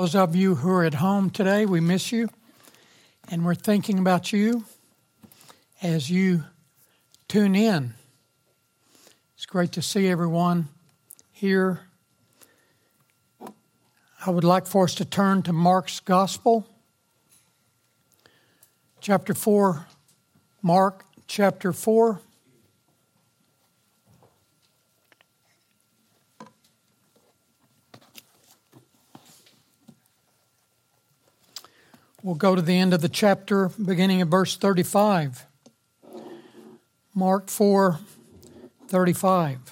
Those of you who are at home today, we miss you, and we're thinking about you as you tune in. It's great to see everyone here. I would like for us to turn to Mark's Gospel, chapter 4, Mark chapter 4. We'll go to the end of the chapter, beginning at verse 35. Mark 4:35.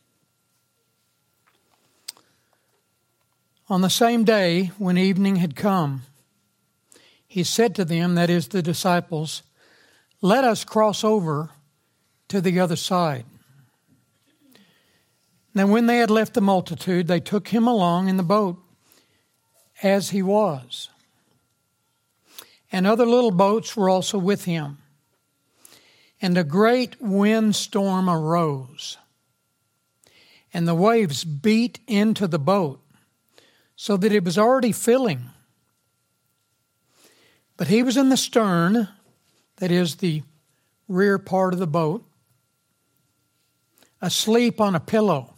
On the same day, when evening had come, he said to them, that is, the disciples, "Let us cross over to the other side." Now when they had left the multitude, they took him along in the boat as he was. And other little boats were also with him. And a great windstorm arose, and the waves beat into the boat, so that it was already filling. But he was in the stern, that is the rear part of the boat, asleep on a pillow.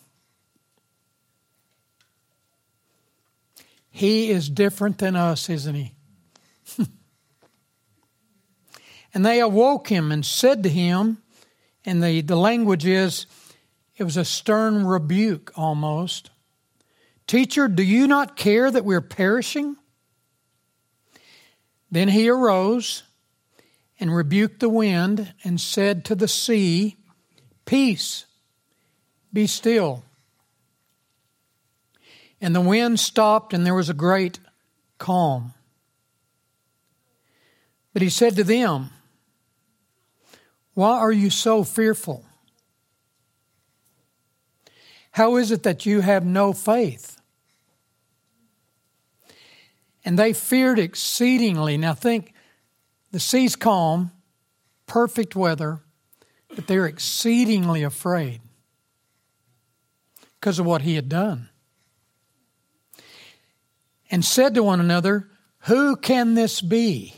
He is different than us, isn't he? And they awoke him and said to him, and the language is, it was a stern rebuke almost. "Teacher, do you not care that we're perishing?" Then he arose and rebuked the wind and said to the sea, "Peace, be still." And the wind stopped and there was a great calm. But he said to them, "Why are you so fearful? How is it that you have no faith?" And they feared exceedingly. Now think, the sea's calm, perfect weather, but they're exceedingly afraid because of what he had done. And said to one another, "Who can this be?"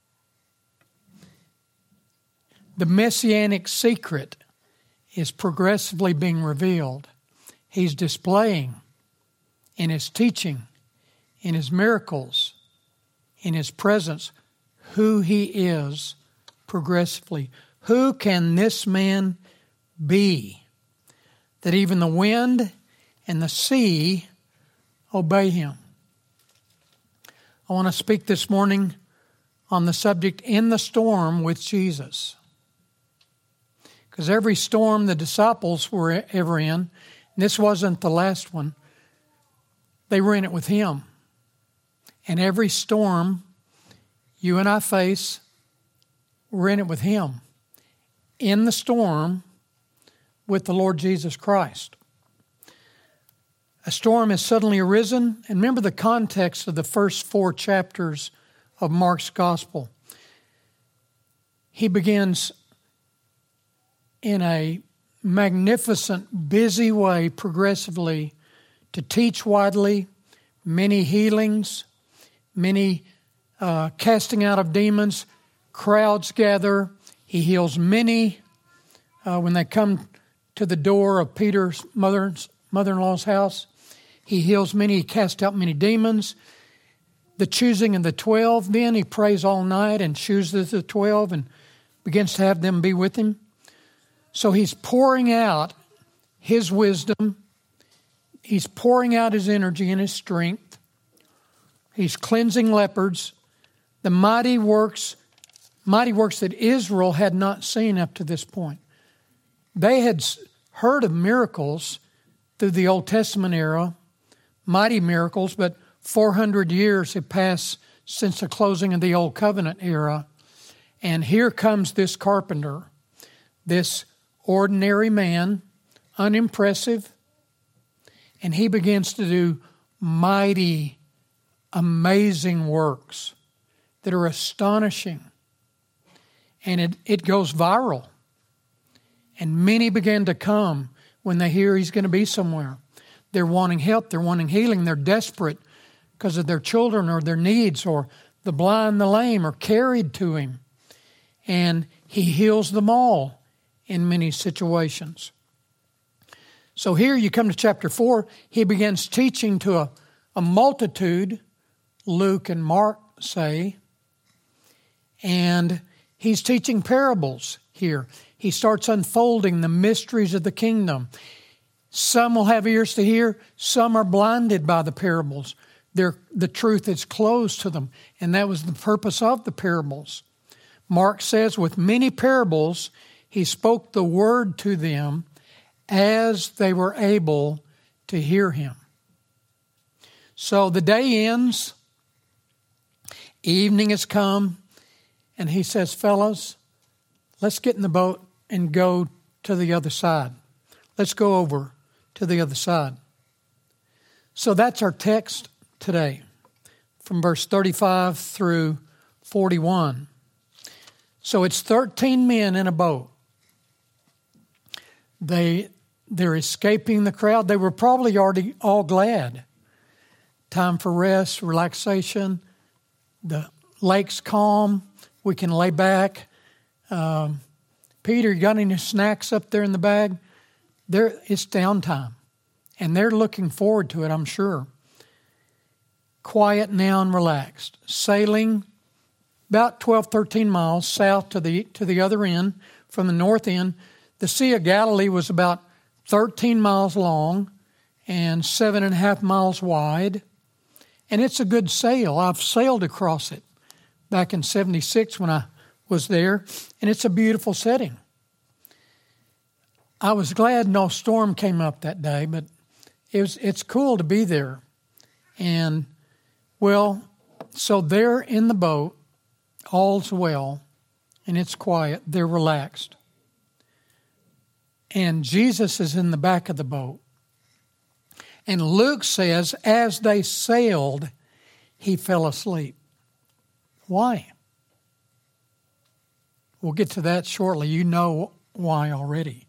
The messianic secret is progressively being revealed. He's displaying in his teaching, in his miracles, in his presence, who he is progressively. Who can this man be that even the wind and the sea obey him? I want to speak this morning on the subject, in the storm with Jesus. Because every storm the disciples were ever in, and this wasn't the last one, they were in it with him. And every storm you and I face, we're in it with him. In the storm with the Lord Jesus Christ. A storm has suddenly arisen. And remember the context of the first 4 chapters of Mark's Gospel. He begins in a magnificent, busy way, progressively, to teach widely, many healings, many casting out of demons, crowds gather. He heals many when they come to the door of Peter's mother-in-law's house. He heals many, he casts out many demons. The choosing of the 12, then he prays all night and chooses the 12 and begins to have them be with him. So he's pouring out his wisdom. He's pouring out his energy and his strength. He's cleansing lepers. The mighty works that Israel had not seen up to this point. They had heard of miracles through the Old Testament era, mighty miracles, but 400 years had passed since the closing of the Old Covenant era. And here comes this carpenter, this ordinary man, unimpressive, and he begins to do mighty, amazing works that are astonishing. And it goes viral. And many begin to come when they hear he's going to be somewhere. They're wanting help, they're wanting healing, they're desperate because of their children or their needs, or the blind, the lame are carried to him. And he heals them all in many situations. So here you come to chapter 4. He begins teaching to a multitude, Luke and Mark say. And he's teaching parables here. He starts unfolding the mysteries of the kingdom. Some will have ears to hear. Some are blinded by the parables. The truth is closed to them. And that was the purpose of the parables. Mark says, with many parables, he spoke the word to them as they were able to hear him. So the day ends. Evening has come. And he says, fellas, let's get in the boat and go to the other side. Let's go over to the other side. So that's our text today, from verse 35 through 41. So it's 13 men in a boat. They're escaping the crowd. They were probably already all glad. Time for rest, relaxation. The lake's calm. We can lay back. Peter, you got any snacks up there in the bag? It's downtime. And they're looking forward to it, I'm sure. Quiet now and relaxed. Sailing about 12, 13 miles south to the other end, from the north end. The Sea of Galilee was about 13 miles long and 7.5 miles wide. And it's a good sail. I've sailed across it back in 76 when I was there. And it's a beautiful setting. I was glad no storm came up that day, but it's cool to be there. And, well, so they're in the boat, all's well, and it's quiet. They're relaxed. And Jesus is in the back of the boat. And Luke says, as they sailed, he fell asleep. Why? We'll get to that shortly. You know why already.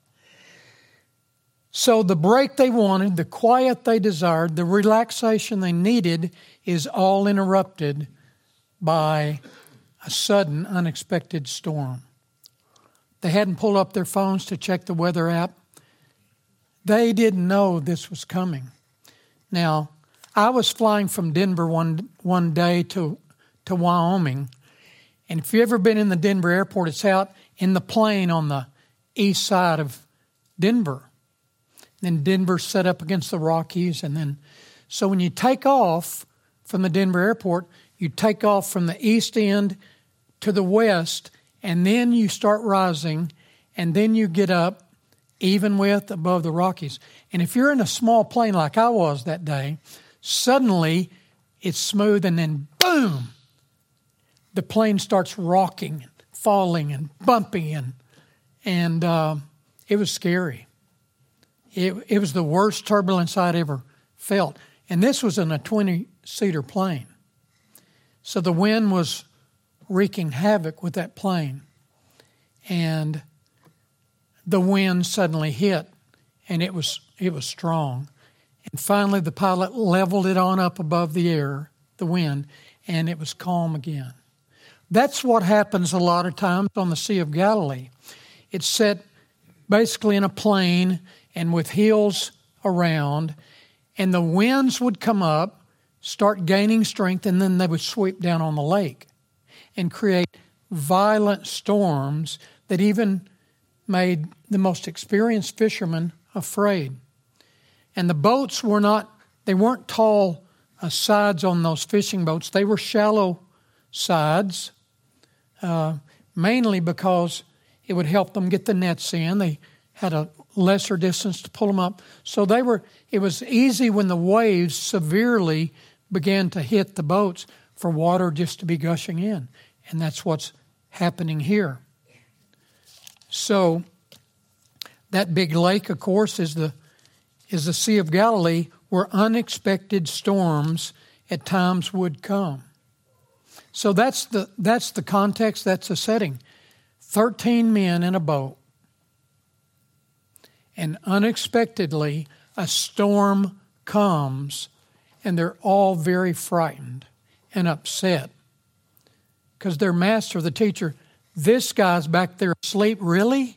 So the break they wanted, the quiet they desired, the relaxation they needed is all interrupted by a sudden, unexpected storm. They hadn't pulled up their phones to check the weather app. They didn't know this was coming. Now, I was flying from Denver one day to Wyoming. And if you've ever been in the Denver airport, it's out in the plain on the east side of Denver. Then Denver's set up against the Rockies. So when you take off from the Denver airport, you take off from the east end to the west, and then you start rising, and then you get up even with above the Rockies. And if you're in a small plane like I was that day, suddenly it's smooth, and then boom, the plane starts rocking, falling, and bumping, and it was scary. It was the worst turbulence I'd ever felt. And this was in a 20-seater plane. So the wind was wreaking havoc with that plane. And the wind suddenly hit, and it was strong. And finally the pilot leveled it on up above the wind, and it was calm again. That's what happens a lot of times on the Sea of Galilee. It's set basically in a plain and with hills around, and the winds would come up, start gaining strength, and then they would sweep down on the lake and create violent storms that even made the most experienced fishermen afraid. And the boats weren't tall sides on those fishing boats. They were shallow sides, mainly because it would help them get the nets in. They had a lesser distance to pull them up. So it was easy when the waves severely began to hit the boats for water just to be gushing in. And that's what's happening here. So that big lake, of course, is the Sea of Galilee, where unexpected storms at times would come. So that's the context, that's the setting. 13 men in a boat. And unexpectedly, a storm comes and they're all very frightened and upset because their master, the teacher, this guy's back there asleep, really?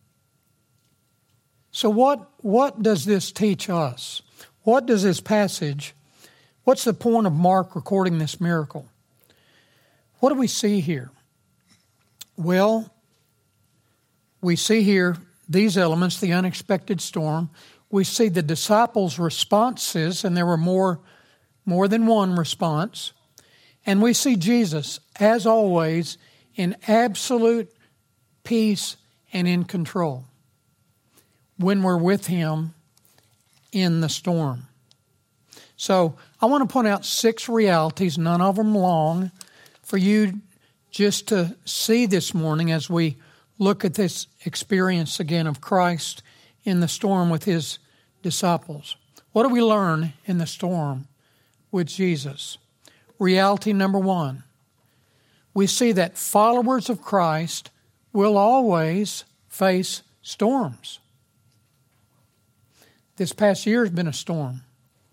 So what does this teach us? What does this passage, what's the point of Mark recording this miracle? What do we see here? Well, we see here these elements, the unexpected storm. We see the disciples' responses, and there were more than one response. And we see Jesus, as always, in absolute peace and in control when we're with Him in the storm. So I want to point out 6 realities, none of them long, for you just to see this morning as we look at this experience again of Christ in the storm with His disciples. What do we learn in the storm with Jesus? Reality number 1. We see that followers of Christ will always face storms. This past year has been a storm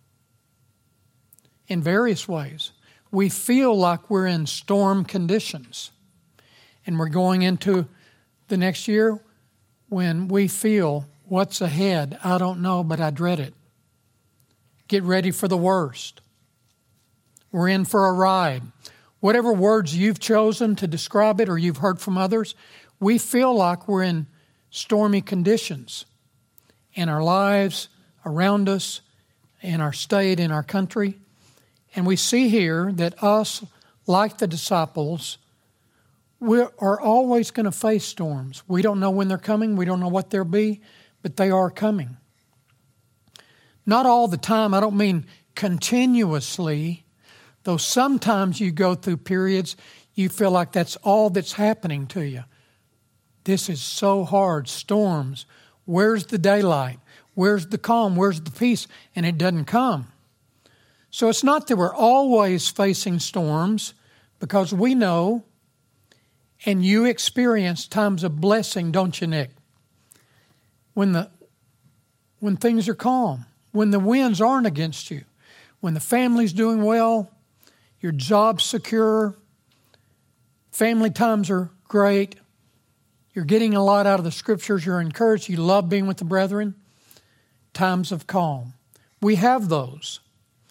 in various ways. We feel like we're in storm conditions. And we're going into the next year when we feel what's ahead. I don't know, but I dread it. Get ready for the worst. We're in for a ride. Whatever words you've chosen to describe it or you've heard from others, we feel like we're in stormy conditions in our lives, around us, in our state, in our country. And we see here that us, like the disciples, we are always going to face storms. We don't know when they're coming. We don't know what they'll be, but they are coming. Not all the time. I don't mean continuously, though sometimes you go through periods you feel like that's all that's happening to you. This is so hard. Storms. Where's the daylight? Where's the calm? Where's the peace? And it doesn't come. So it's not that we're always facing storms, because we know, and you experience times of blessing, don't you, Nick? When things are calm, when the winds aren't against you, when the family's doing well, your job's secure, family times are great, you're getting a lot out of the Scriptures, you're encouraged, you love being with the brethren, times of calm. We have those.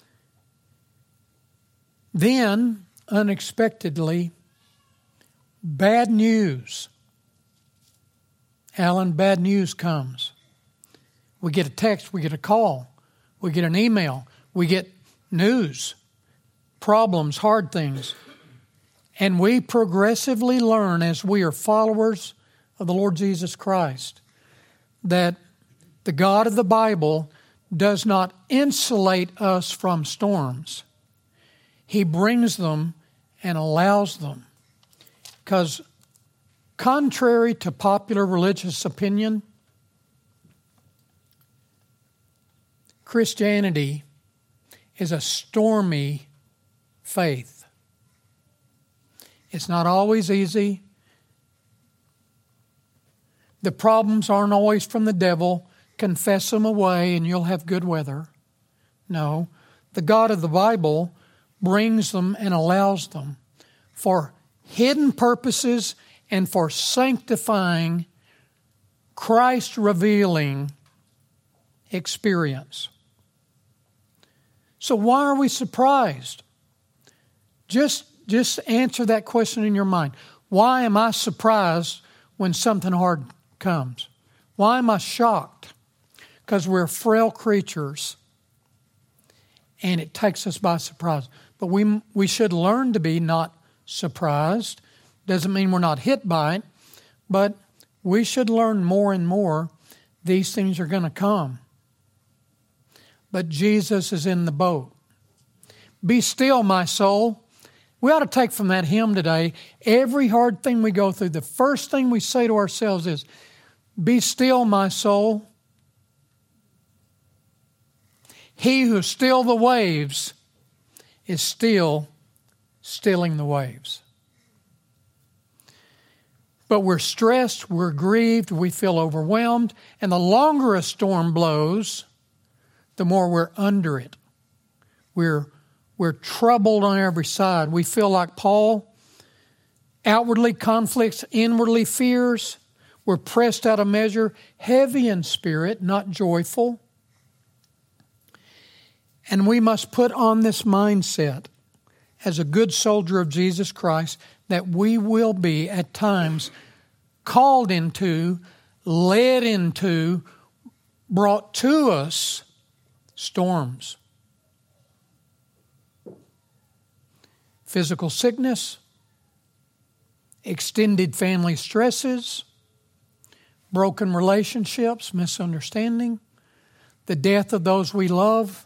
Then, unexpectedly, bad news. Alan, bad news comes. We get a text, we get a call, we get an email, we get news, problems, hard things. And we progressively learn as we are followers of the Lord Jesus Christ that the God of the Bible does not insulate us from storms. He brings them and allows them. Because contrary to popular religious opinion, Christianity is a stormy faith. It's not always easy. The problems aren't always from the devil. Confess them away and you'll have good weather. No, the God of the Bible brings them and allows them for hidden purposes and for sanctifying, Christ-revealing experience. So why are we surprised? Just answer that question in your mind. Why am I surprised when something hard comes? Why am I shocked? Because we're frail creatures and it takes us by surprise. But we should learn to be not surprised. Doesn't mean we're not hit by it, but we should learn more and more these things are going to come. But Jesus is in the boat. Be still, my soul. We ought to take from that hymn today, every hard thing we go through, the first thing we say to ourselves is, be still, my soul. He who still the waves is still stilling the waves. But we're stressed, we're grieved, we feel overwhelmed, and the longer a storm blows, the more we're under it. We're troubled on every side. We feel like Paul, outwardly conflicts, inwardly fears. We're pressed out of measure, heavy in spirit, not joyful. And we must put on this mindset as a good soldier of Jesus Christ that we will be at times called into, led into, brought to us storms. Physical sickness, extended family stresses, broken relationships, misunderstanding, the death of those we love.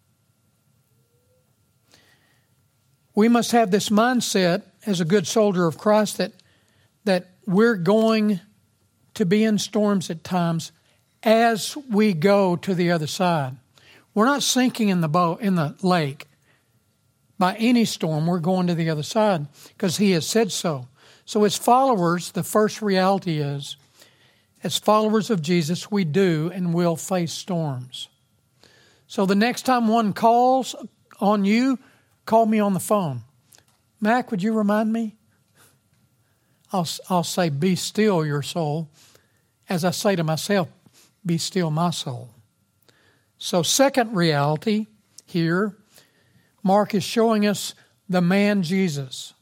We must have this mindset as a good soldier of Christ that we're going to be in storms at times as we go to the other side. We're not sinking in the lake by any storm. We're going to the other side because He has said so. So as followers, the first reality is, as followers of Jesus, we do and will face storms. So the next time one calls on you, call me on the phone. Mac, would you remind me? I'll say, be still your soul. As I say to myself, be still my soul. So second reality here, Mark is showing us the man Jesus.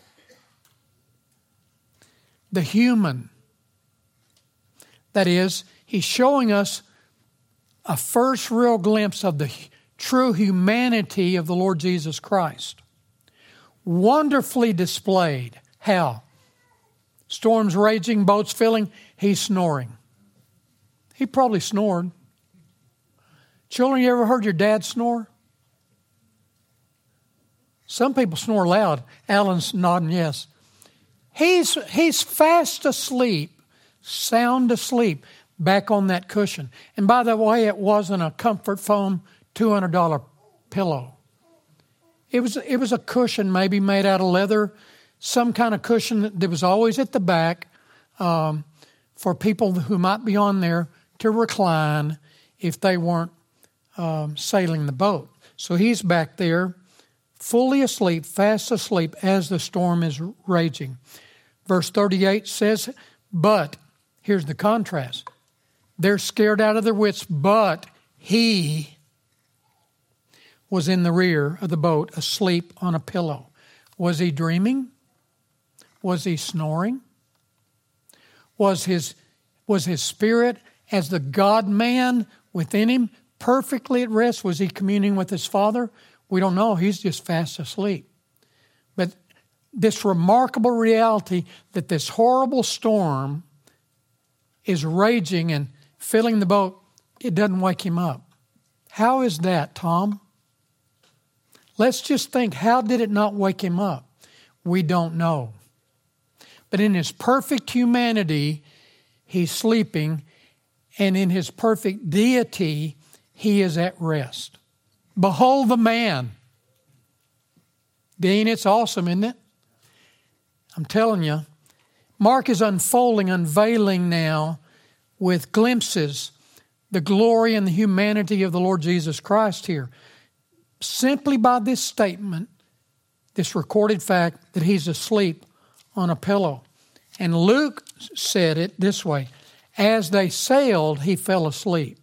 The human. That is, he's showing us a first real glimpse of the true humanity of the Lord Jesus Christ. Wonderfully displayed. How? Storms raging, boats filling, he's snoring. He probably snored. Children, you ever heard your dad snore? Some people snore loud. Alan's nodding yes. He's fast asleep, sound asleep, back on that cushion. And by the way, it wasn't a comfort foam $200 pillow. It was a cushion maybe made out of leather, some kind of cushion that was always at the back for people who might be on there to recline if they weren't sailing the boat. So he's back there, fully asleep, fast asleep as the storm is raging. Verse 38 says, but, here's the contrast. They're scared out of their wits, but he was in the rear of the boat, asleep on a pillow. Was he dreaming? Was he snoring? Was his spirit as the God-man within him perfectly at rest? Was he communing with his Father? We don't know. He's just fast asleep. But this remarkable reality that this horrible storm is raging and filling the boat, it doesn't wake him up. How is that, Tom? Let's just think, how did it not wake him up? We don't know. But in his perfect humanity, he's sleeping, and in his perfect deity, he is at rest. Behold the man. Dean, it's awesome, isn't it? I'm telling you. Mark is unveiling now with glimpses the glory and the humanity of the Lord Jesus Christ here. Simply by this statement, this recorded fact that he's asleep on a pillow. And Luke said it this way, as they sailed, he fell asleep.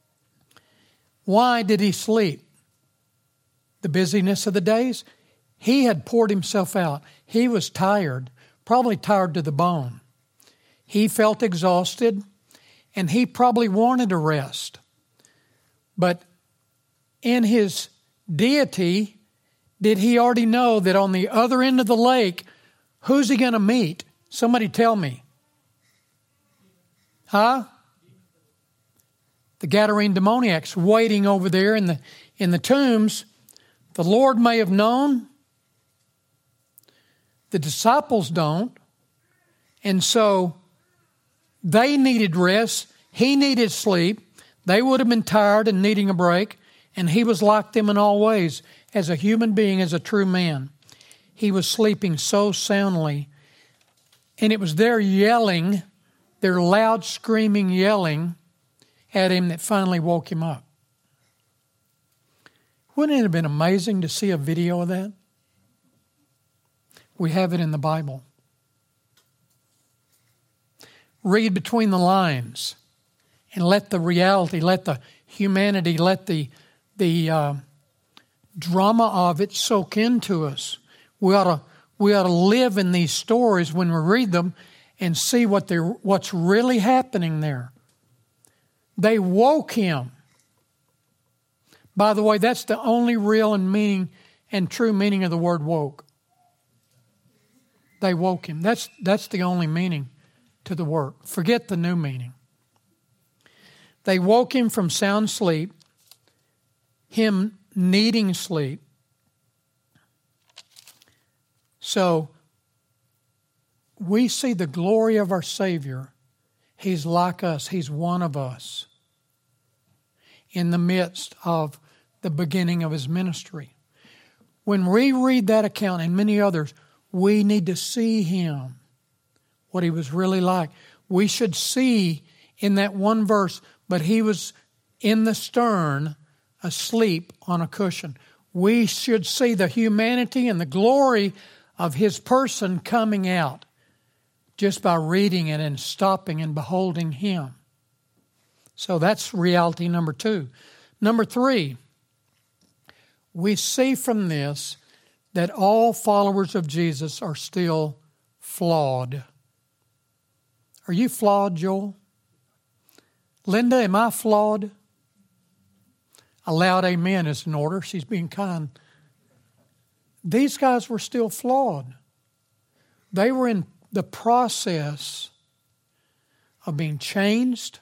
Why did he sleep? The busyness of the days? He had poured himself out. He was tired, probably tired to the bone. He felt exhausted, and he probably wanted a rest. But in his deity, did he already know that on the other end of the lake, who's he going to meet? Somebody tell me. Huh? The Gadarene demoniacs waiting over there in the tombs. The Lord may have known. The disciples don't. And so they needed rest. He needed sleep. They would have been tired and needing a break. And he was like them in all ways. As a human being, as a true man. He was sleeping so soundly. And it was their yelling, their loud screaming yelling at him that finally woke him up. Wouldn't it have been amazing to see a video of that? We have it in the Bible. Read between the lines and let the reality, let the humanity, let the drama of it soak into us. We ought to live in these stories when we read them and see what's really happening there. They woke him. By the way, that's the only real and true meaning of the word woke. They woke him. That's the only meaning to the word. Forget the new meaning. They woke him from sound sleep, him needing sleep. So we see the glory of our Savior. He's like us. He's one of us in the midst of the beginning of his ministry. When we read that account and many others, we need to see him, what he was really like. We should see in that one verse, but he was in the stern, asleep on a cushion. We should see the humanity and the glory of his person coming out just by reading it and stopping and beholding him. So that's reality number 2. Number 3, we see from this that all followers of Jesus are still flawed. Are you flawed, Joel? Linda, am I flawed? A loud amen is in order. She's being kind. These guys were still flawed. They were in the process of being changed,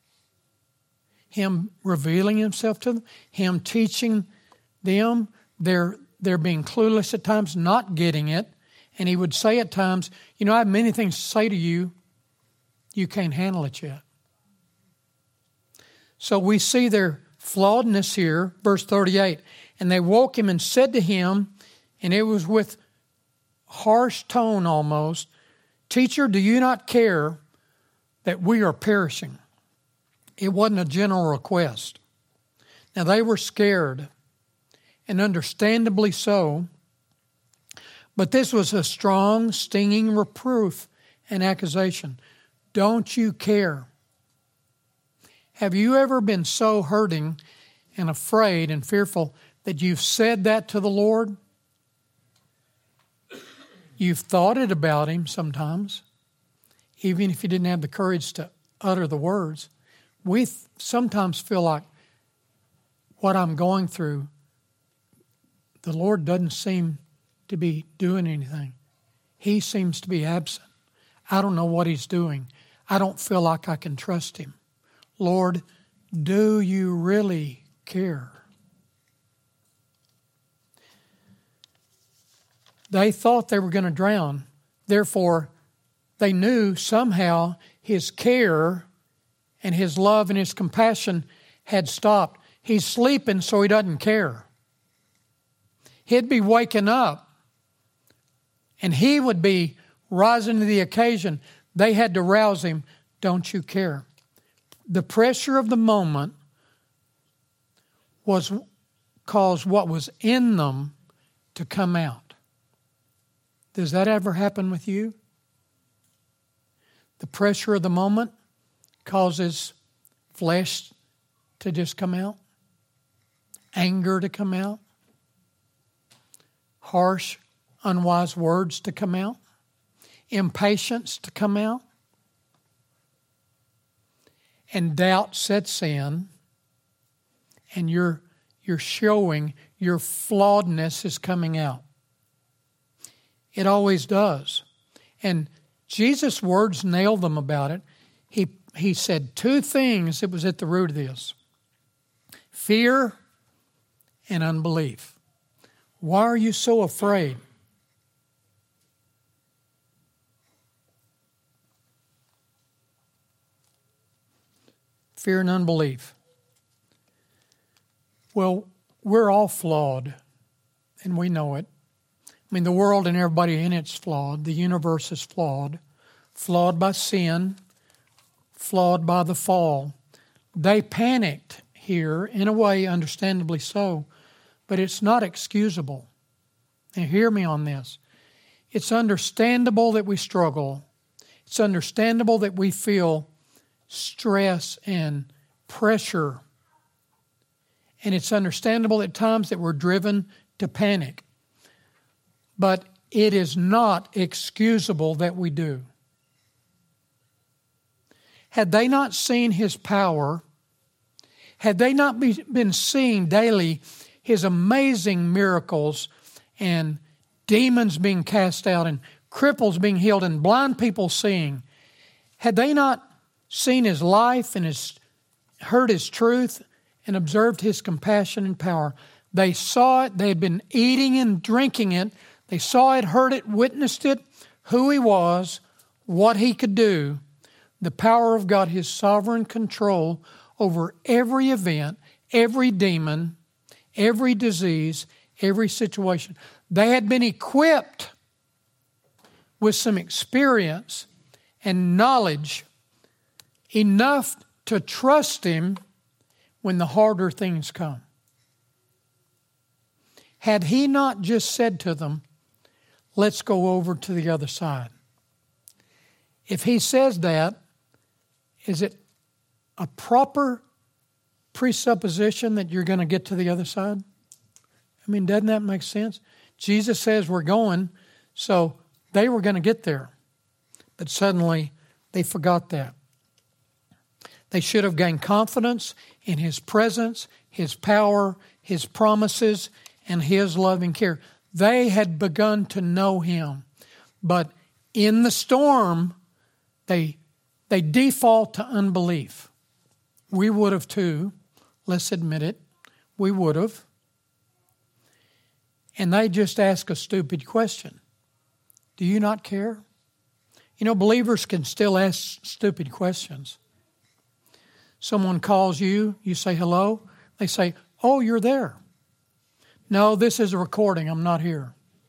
him revealing himself to them, him teaching them. They're being clueless at times, not getting it. And he would say at times, I have many things to say to you. You can't handle it yet. So we see their flawedness here, verse 38. And they woke him and said to him, and it was with harsh tone almost, Teacher, do you not care that we are perishing? It wasn't a general request. Now they were scared, and understandably so, but this was a strong, stinging reproof and accusation. Don't you care? Have you ever been so hurting and afraid and fearful that you've said that to the Lord? You've thought it about him sometimes, even if you didn't have the courage to utter the words. We sometimes feel like what I'm going through, the Lord doesn't seem to be doing anything. He seems to be absent. I don't know what he's doing. I don't feel like I can trust him. Lord, do you really care? They thought they were going to drown. Therefore, they knew somehow his care and his love and his compassion had stopped. He's sleeping, so he doesn't care. He'd be waking up, and he would be rising to the occasion. They had to rouse him. Don't you care? The pressure of the moment caused what was in them to come out. Does that ever happen with you? The pressure of the moment causes flesh to just come out, anger to come out, harsh, unwise words to come out, impatience to come out, and doubt sets in, and you're showing your flawedness is coming out. It always does. And Jesus' words nailed them about it. He said 2 things that was at the root of this: fear and unbelief. Why are you so afraid? Fear and unbelief. Well, we're all flawed, and we know it. I mean, the world and everybody in it's flawed. The universe is flawed. Flawed by sin. Flawed by the fall. They panicked here, in a way, understandably so. but it's not excusable. Now hear me on this. It's understandable that we struggle. It's understandable that we feel stress and pressure. And it's understandable at times that we're driven to panic. But it is not excusable that we do. Had they not seen His power, had they not been seeing daily His amazing miracles and demons being cast out and cripples being healed and blind people seeing, had they not seen His life and heard His truth and observed His compassion and power, they saw it, they had been eating and drinking it, they saw it, heard it, witnessed it, who He was, what He could do, the power of God, His sovereign control over every event, every demon, every disease, every situation. They had been equipped with some experience and knowledge enough to trust Him when the harder things come. Had He not just said to them, let's go over to the other side? If He says that, is it a proper presupposition that you're going to get to the other side? I mean, doesn't that make sense? Jesus says we're going, so they were going to get there. But suddenly, they forgot that. They should have gained confidence in His presence, His power, His promises, and His loving care. They had begun to know Him. But in the storm, they default to unbelief. We would have too. Let's admit it. We would have. And they just ask a stupid question. Do you not care? You know, believers can still ask stupid questions. Someone calls you, you say hello. They say, oh, you're there. No, this is a recording. I'm not here.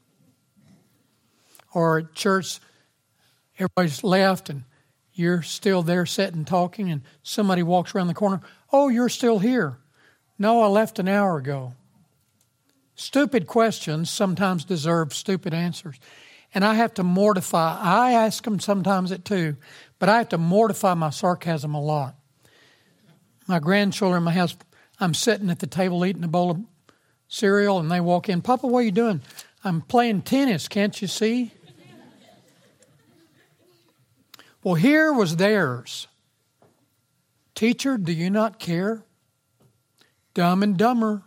Or at church, everybody's left and you're still there sitting talking and somebody walks around the corner. Oh, you're still here. No, I left an hour ago. Stupid questions sometimes deserve stupid answers. And I have to mortify. I ask them sometimes it too, but I have to mortify my sarcasm a lot. My grandchildren in my house, I'm sitting at the table eating a bowl of cereal and they walk in. Papa, what are you doing? I'm playing tennis, can't you see? Well, here was theirs. Teacher, do you not care? Dumb and Dumber.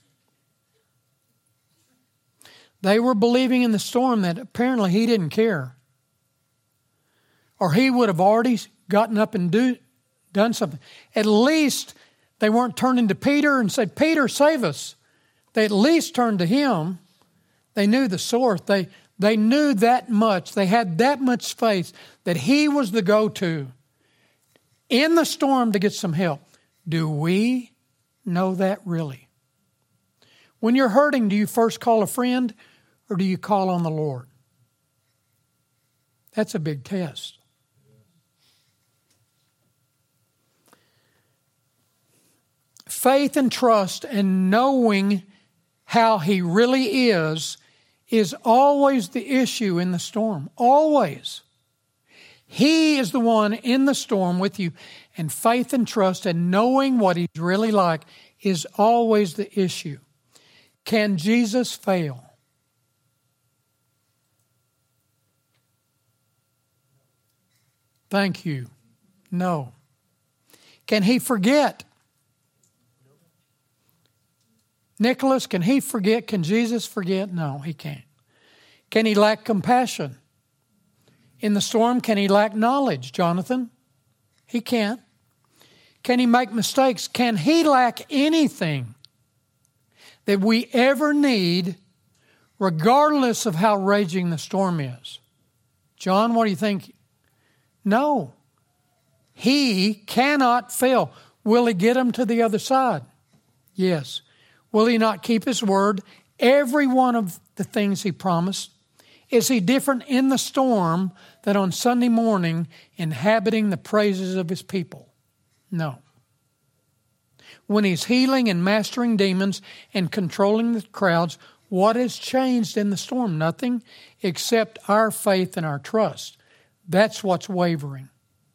They were believing in the storm that apparently He didn't care. Or He would have already gotten up and done something. At least they weren't turning to Peter and said, Peter, save us. They at least turned to Him. They knew the source. They knew that much. They had that much faith that He was the go-to in the storm to get some help. Do we know that really? When you're hurting, do you first call a friend or do you call on the Lord? That's a big test. Faith and trust and knowing how He really is always the issue in the storm. Always. He is the one in the storm with you. And faith and trust and knowing what He's really like is always the issue. Can Jesus fail? Thank you. No. Can He forget? Nicholas, can he forget? Can Jesus forget? No, He can't. Can He lack compassion? In the storm, can He lack knowledge, Jonathan? He can't. Can He make mistakes? Can He lack anything that we ever need, regardless of how raging the storm is? John, what do you think? No. He cannot fail. Will He get them to the other side? Yes. Will He not keep His word? Every one of the things He promised. Is He different in the storm than on Sunday morning inhabiting the praises of His people? No. when He's healing and mastering demons and controlling the crowds, what has changed in the storm? Nothing except our faith and our trust. That's what's wavering.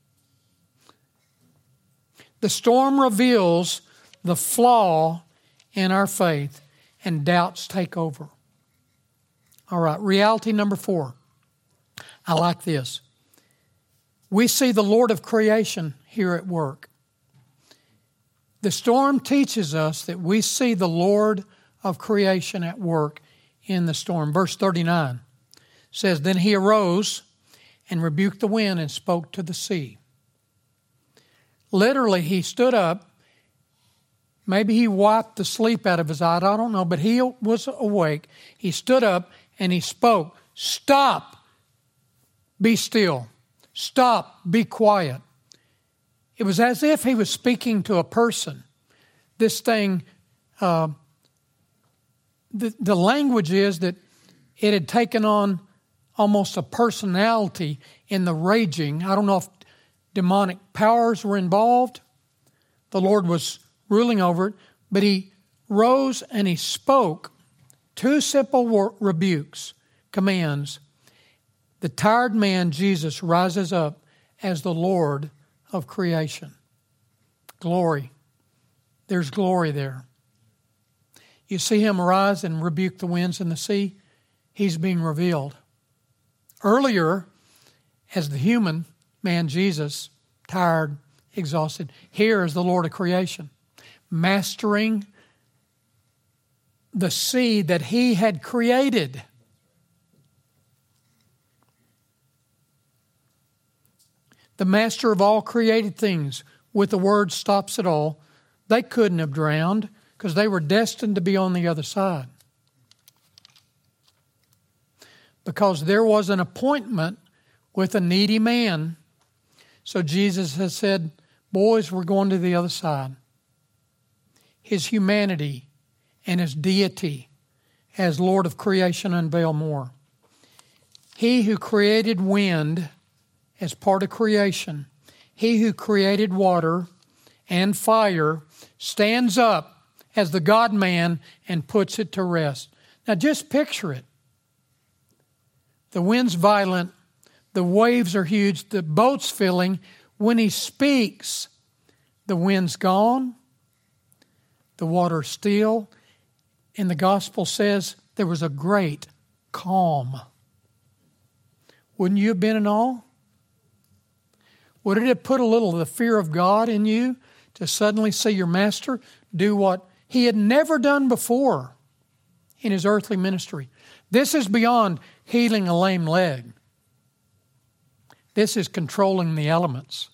The storm reveals the flaw in our faith, and doubts take over. All right, reality number 4. I like this. We see the Lord of creation here at work. The storm teaches us that we see the Lord of creation at work in the storm. Verse 39 says, Then He arose and rebuked the wind and spoke to the sea. Literally, He stood up. Maybe He wiped the sleep out of His eye. I don't know, but He was awake. He stood up and He spoke. Stop. Be still. Stop. Be quiet. It was as if He was speaking to a person. This thing, the language is that it had taken on almost a personality in the raging. I don't know if demonic powers were involved. The Lord was ruling over it. But He rose and He spoke 2 simple rebukes, commands. The tired man, Jesus, rises up as the Lord of creation. Glory. There's glory there. You see Him arise and rebuke the winds and the sea. He's being revealed. Earlier, as the human man, Jesus, tired, exhausted. Here is the Lord of creation, mastering the sea that He had created. The master of all created things, with the word stops it all. They couldn't have drowned because they were destined to be on the other side. Because there was an appointment with a needy man. So Jesus has said, boys, we're going to the other side. His humanity and His deity as Lord of creation unveil more. He who created wind as part of creation, He who created water and fire, stands up as the God-man and puts it to rest. Now just picture it. The wind's violent, the waves are huge, the boat's filling. When He speaks, the wind's gone, the water's still, and the gospel says there was a great calm. Wouldn't you have been in awe? Would it have put a little of the fear of God in you to suddenly see your master do what He had never done before in His earthly ministry? This is beyond healing a lame leg. This is controlling the elements.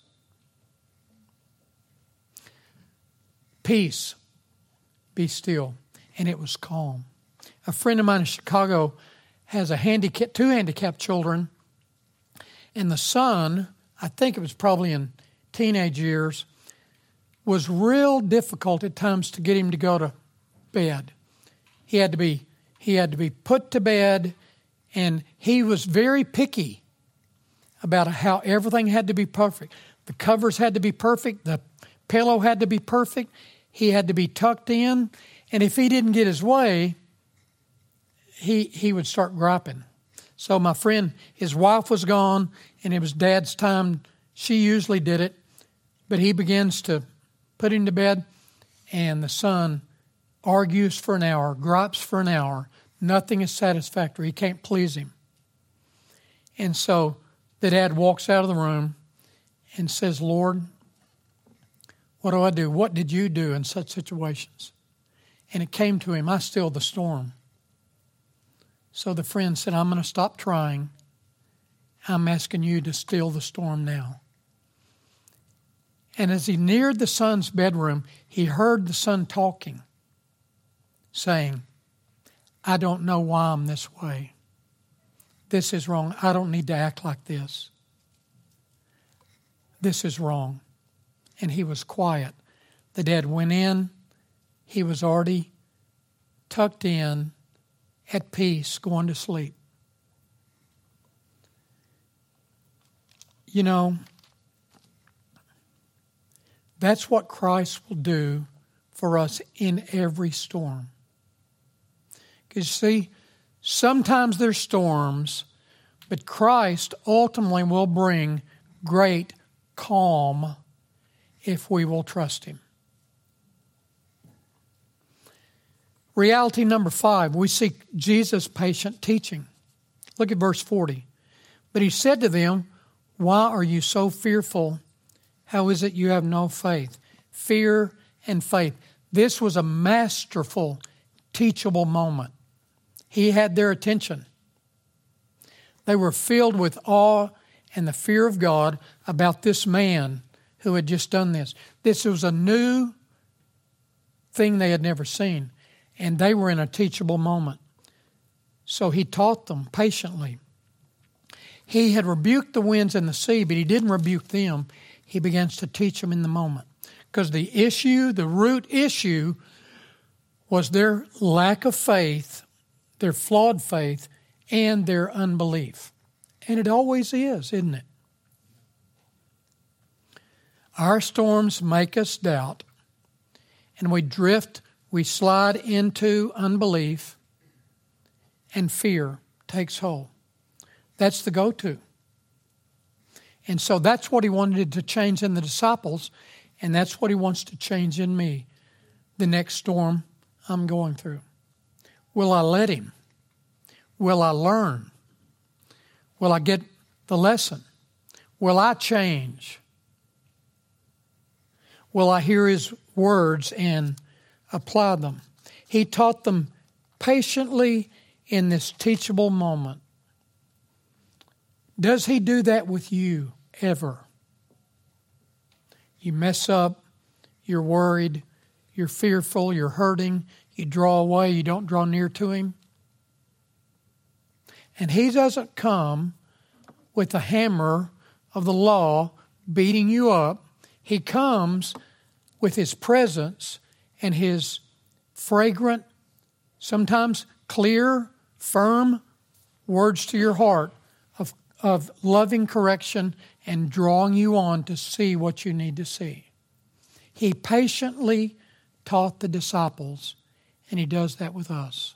Peace, be still. And it was calm. A friend of mine in Chicago has two handicapped children. And the son, I think it was probably in teenage years, was real difficult at times to get him to go to bed. He had to be put to bed, and he was very picky about how everything had to be perfect. The covers had to be perfect. The pillow had to be perfect. He had to be tucked in. And if he didn't get his way, he would start griping. So my friend, his wife was gone, and it was Dad's time. She usually did it. But he begins to put him to bed, and the son argues for an hour, gripes for an hour. Nothing is satisfactory. He can't please him. And so the dad walks out of the room and says, Lord, what do I do? What did you do in such situations? And it came to him, I stilled the storm. So the friend said, I'm going to stop trying. I'm asking you to still the storm now. And as he neared the son's bedroom, he heard the son talking, saying, I don't know why I'm this way. This is wrong. I don't need to act like this. This is wrong. And he was quiet. The dad went in. He was already tucked in, at peace, going to sleep. You know, that's what Christ will do for us in every storm. Because see, sometimes there's storms, but Christ ultimately will bring great calm if we will trust Him. Reality number 5, we see Jesus' patient teaching. Look at verse 40. But He said to them, why are you so fearful? How is it you have no faith? Fear and faith. This was a masterful, teachable moment. He had their attention. They were filled with awe and the fear of God about this man who had just done this. This was a new thing they had never seen, and they were in a teachable moment. So He taught them patiently. He had rebuked the winds and the sea, but He didn't rebuke them. He begins to teach them in the moment. Because the issue, the root issue, was their lack of faith, their flawed faith, and their unbelief. And it always is, isn't it? Our storms make us doubt, and we drift, we slide into unbelief, and fear takes hold. That's the go-to. And so that's what He wanted to change in the disciples, and that's what He wants to change in me, the next storm I'm going through. Will I let Him? Will I learn? Will I get the lesson? Will I change? Will I hear His words and apply them? He taught them patiently in this teachable moment. Does He do that with you ever? You mess up, you're worried, you're fearful, you're hurting, you draw away, you don't draw near to Him. And He doesn't come with the hammer of the law beating you up. He comes with His presence and His fragrant, sometimes clear, firm words to your heart of loving correction and drawing you on to see what you need to see. He patiently taught the disciples, and He does that with us.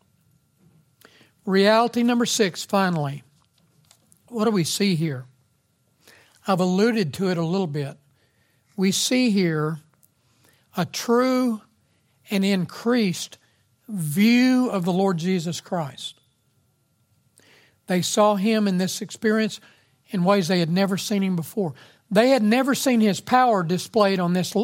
Reality number 6, finally. What do we see here? I've alluded to it a little bit. We see here a true and increased view of the Lord Jesus Christ. They saw Him in this experience in ways they had never seen Him before. They had never seen His power displayed on this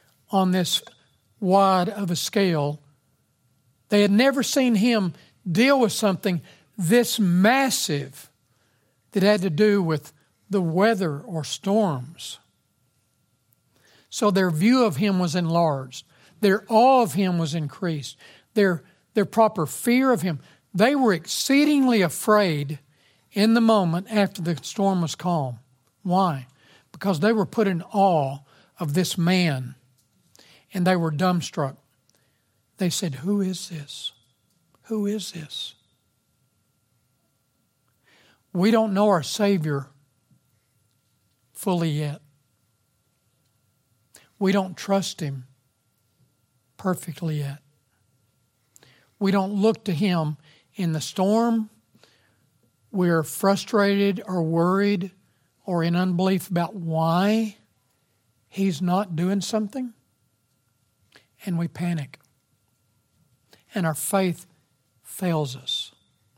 wide of a scale. They had never seen Him deal with something this massive that had to do with the weather or storms. So their view of Him was enlarged. Their awe of Him was increased. Their proper fear of Him. They were exceedingly afraid in the moment after the storm was calm. Why? Because they were put in awe of this man, and they were dumbstruck. They said, "Who is this? Who is this?" We don't know our Savior fully yet. We don't trust Him perfectly yet. We don't look to Him in the storm. We're frustrated or worried or in unbelief about why He's not doing something. And we panic. And our faith fails us.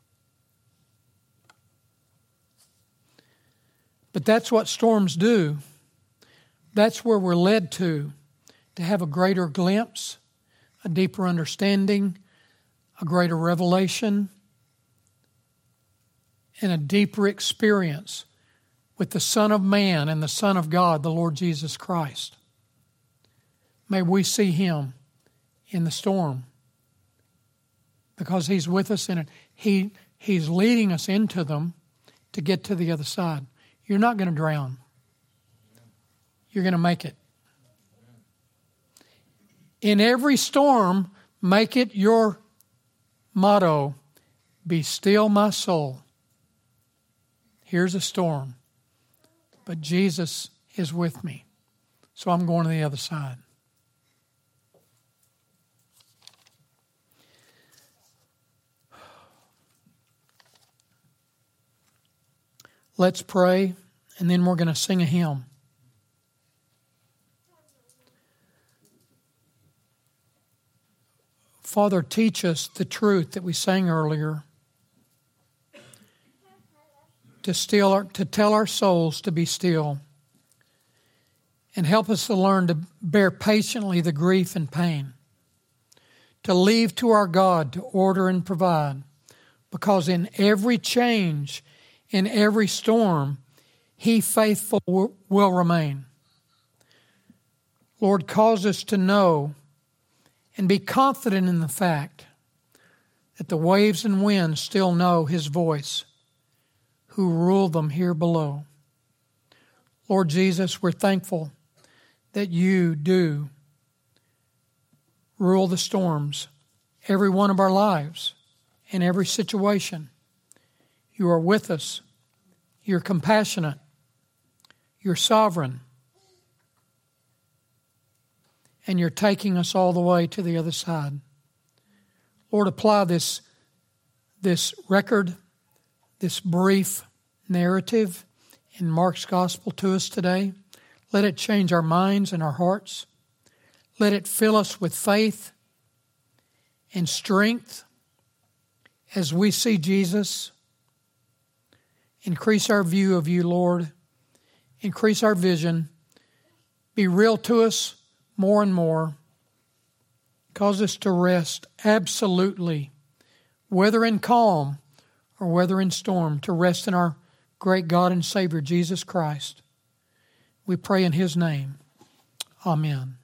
But that's what storms do. That's where we're led to have a greater glimpse, a deeper understanding, a greater revelation, and a deeper experience with the Son of Man and the Son of God, the Lord Jesus Christ. May we see Him in the storm because He's with us in it. He's leading us into them to get to the other side. You're not going to drown. You're going to make it. In every storm, make it your motto, "Be still, my soul." Here's a storm, but Jesus is with me, so I'm going to the other side. Let's pray, and then we're going to sing a hymn. Father, teach us the truth that we sang earlier, to tell our souls to be still, and help us to learn to bear patiently the grief and pain, to leave to our God to order and provide, because in every change, in every storm, He faithful will remain. Lord, cause us to know and be confident in the fact that the waves and winds still know His voice, who rule them here below. Lord Jesus, we're thankful that You do rule the storms, every one of our lives, in every situation. You are with us. You're compassionate. You're sovereign. And You're taking us all the way to the other side. Lord, apply this record, this brief narrative in Mark's Gospel to us today. Let it change our minds and our hearts. Let it fill us with faith and strength as we see Jesus. Increase our view of You, Lord. Increase our vision. Be real to us more and more. Cause us to rest absolutely, whether in calm or whether in storm, to rest in our great God and Savior, Jesus Christ. We pray in His name. Amen.